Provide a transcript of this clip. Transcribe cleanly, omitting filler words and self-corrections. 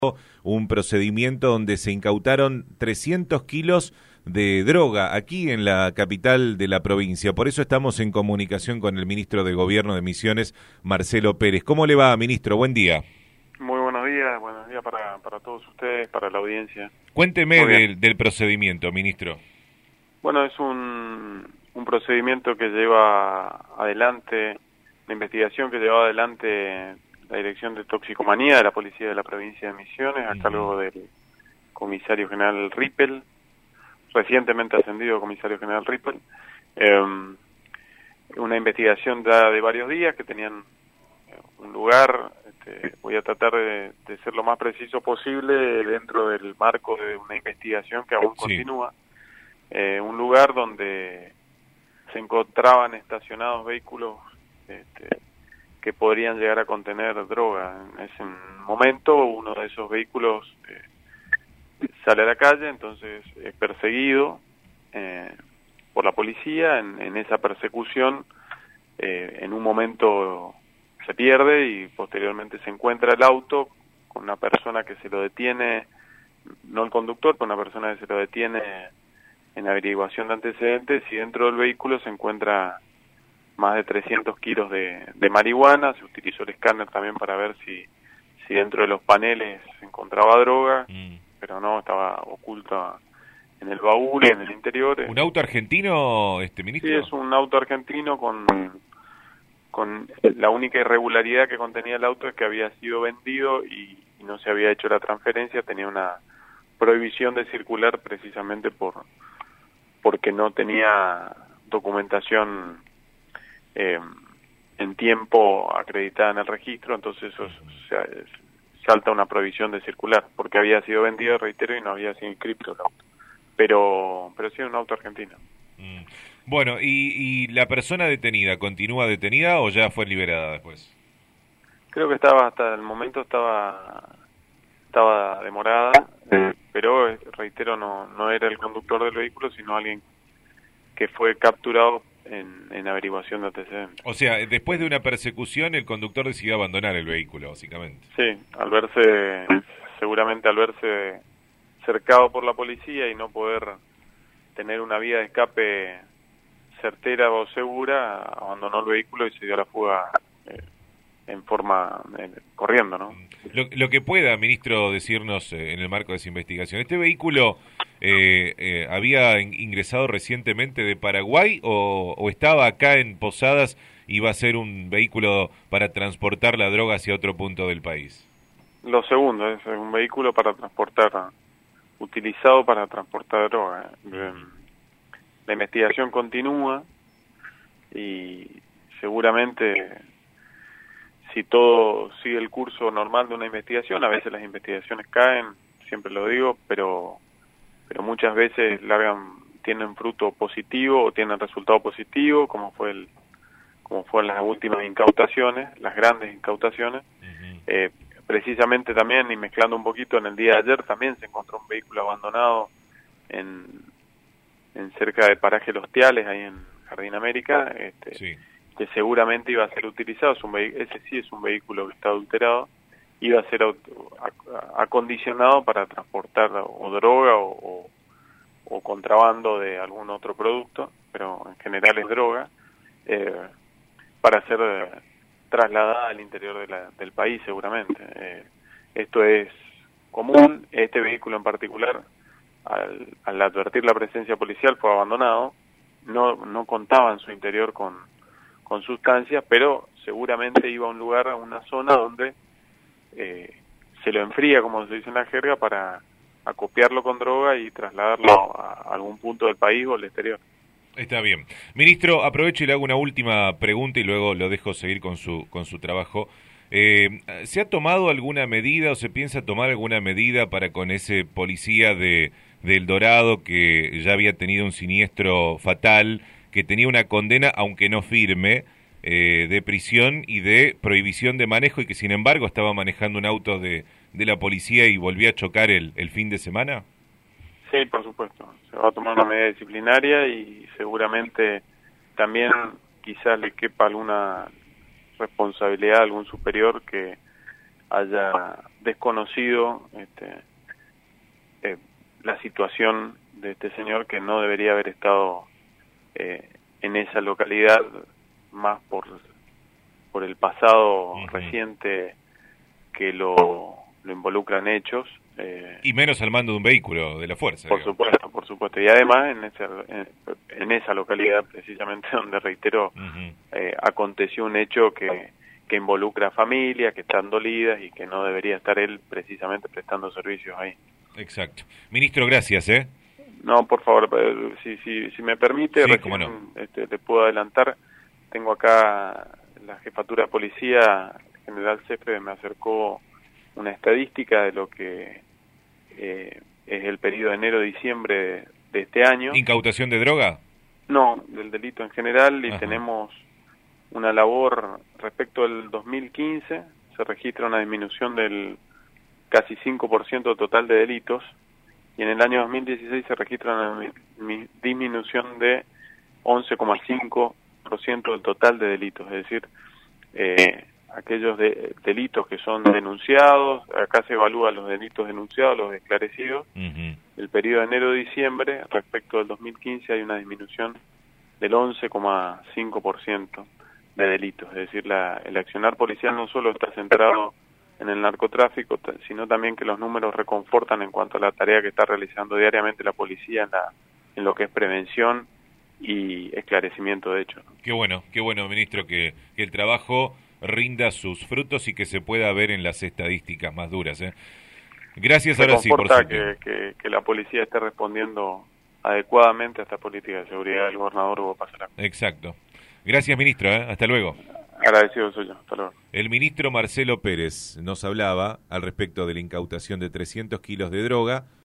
un procedimiento donde se incautaron 300 kilos de droga aquí en la capital de la provincia. Por eso estamos en comunicación con el ministro de Gobierno de Misiones, Marcelo Pérez. ¿Cómo le va, ministro? Buen día. Muy buenos días para todos ustedes, para la audiencia. Cuénteme del procedimiento, ministro. Bueno, es un procedimiento que lleva adelante, la investigación que lleva adelante la Dirección de Toxicomanía de la Policía de la Provincia de Misiones, a cargo del comisario general Rippel, recientemente ascendido comisario general Rippel. Una investigación ya de varios días que tenían un lugar. Voy a tratar de ser lo más preciso posible dentro del marco de una investigación que aún continúa. Un lugar donde se encontraban estacionados vehículos que podrían llegar a contener droga. En ese momento uno de esos vehículos sale a la calle, entonces es perseguido por la policía. En esa persecución, en un momento se pierde y posteriormente se encuentra el auto con una persona que se lo detiene, no el conductor, pero una persona que se lo detiene en averiguación de antecedentes, y dentro del vehículo se encuentra más de 300 kilos de marihuana. Se utilizó el escáner también para ver si dentro de los paneles se encontraba droga, pero no, estaba oculta en el baúl y en el interior. ¿Un auto argentino, ministro? Sí, es un auto argentino con la única irregularidad que contenía el auto es que había sido vendido y no se había hecho la transferencia. Tenía una prohibición de circular precisamente porque no tenía documentación en tiempo acreditada en el registro. Entonces eso salta una prohibición de circular porque había sido vendido, reitero, y no había sido inscripto el auto. Pero sí, un auto argentino. Bueno, ¿y la persona detenida continúa detenida o ya fue liberada después? Creo que hasta el momento estaba demorada, pero reitero, no era el conductor del vehículo, sino alguien que fue capturado en averiguación de antecedentes. O sea, después de una persecución, el conductor decidió abandonar el vehículo, básicamente. Sí, seguramente al verse cercado por la policía y no poder tener una vía de escape certera o segura, abandonó el vehículo y se dio a la fuga corriendo, ¿no? Lo que pueda, ministro, decirnos en el marco de esa investigación, ¿este vehículo había ingresado recientemente de Paraguay o estaba acá en Posadas y va a ser un vehículo para transportar la droga hacia otro punto del país? Lo segundo, es un vehículo utilizado para transportar droga. La investigación continúa y seguramente, si todo sigue el curso normal de una investigación, a veces las investigaciones caen, siempre lo digo, pero muchas veces tienen fruto positivo o tienen resultado positivo, como fueron las últimas incautaciones, las grandes incautaciones. Precisamente también, y mezclando un poquito, en el día de ayer también se encontró un vehículo abandonado en cerca del paraje Los Tiales, ahí en Jardín América, que seguramente iba a ser utilizado. Ese sí es un vehículo que está adulterado, iba a ser acondicionado para transportar o droga o contrabando de algún otro producto, pero en general es droga, para ser trasladada al interior del país seguramente. Esto es común. Este vehículo en particular, al advertir la presencia policial, fue abandonado. No contaba en su interior con sustancias, pero seguramente iba a un lugar, a una zona donde se lo enfría, como se dice en la jerga, para acopiarlo con droga y trasladarlo a algún punto del país o al exterior. Está bien. Ministro, aprovecho y le hago una última pregunta y luego lo dejo seguir con su trabajo. ¿Se ha tomado alguna medida o se piensa tomar alguna medida para con ese policía de El Dorado que ya había tenido un siniestro fatal, que tenía una condena, aunque no firme, de prisión y de prohibición de manejo, y que sin embargo estaba manejando un auto de la policía y volvió a chocar el fin de semana? Sí, por supuesto. Se va a tomar una medida disciplinaria y seguramente también quizás le quepa alguna responsabilidad a algún superior que haya desconocido la situación de este señor, que no debería haber estado en esa localidad, más por el pasado reciente que lo involucran hechos. Y menos al mando de un vehículo de la fuerza. Por supuesto. Y además en esa localidad, precisamente donde, reitero, aconteció un hecho que involucra a familias que están dolidas y que no debería estar él precisamente prestando servicios ahí. Exacto. Ministro, gracias, No, por favor, si me permite, sí, recién, no. le puedo adelantar. Tengo acá la jefatura de policía, el general Césped me acercó una estadística de lo que es el periodo de enero-diciembre de este año. ¿Incautación de droga? No, del delito en general, y tenemos una labor respecto al 2015, se registra una disminución del casi 5% total de delitos, y en el año 2016 se registra una disminución de 11,5% del total de delitos, es decir, aquellos delitos que son denunciados, acá se evalúan los delitos denunciados, los esclarecidos. El periodo de enero-diciembre, respecto del 2015, hay una disminución del 11,5% de delitos, es decir, el accionar policial no solo está centrado en el narcotráfico, sino también que los números reconfortan en cuanto a la tarea que está realizando diariamente la policía en lo que es prevención y esclarecimiento de hechos. Qué bueno, ministro, que el trabajo rinda sus frutos y que se pueda ver en las estadísticas más duras. Gracias ahora sí por su tiempo. Que la policía esté respondiendo adecuadamente a esta política de seguridad del gobernador Hugo Pasalá. Exacto. Gracias, ministro. Hasta luego. Agradecido soy yo. Hasta luego. El ministro Marcelo Pérez nos hablaba al respecto de la incautación de 300 kilos de droga